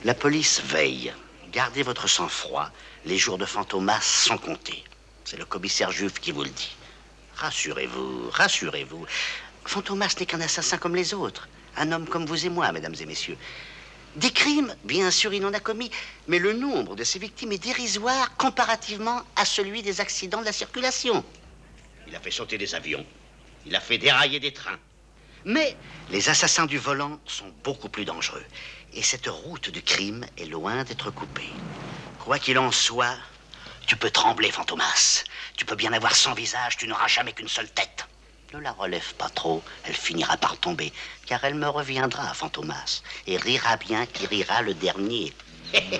La police veille. Gardez votre sang-froid. Les jours de Fantomas sont comptés. C'est le commissaire Juif qui vous le dit. Rassurez-vous, rassurez-vous. Fantomas n'est qu'un assassin comme les autres. Un homme comme vous et moi, mesdames et messieurs. Des crimes, bien sûr, il en a commis, mais le nombre de ses victimes est dérisoire comparativement à celui des accidents de la circulation. Il a fait sauter des avions. Il a fait dérailler des trains. Mais les assassins du volant sont beaucoup plus dangereux. Et cette route du crime est loin d'être coupée. Quoi qu'il en soit, tu peux trembler, Fantomas. Tu peux bien avoir 100 visages, tu n'auras jamais qu'une seule tête. Ne la relève pas trop, elle finira par tomber, car elle me reviendra, Fantomas, et rira bien qui rira le dernier.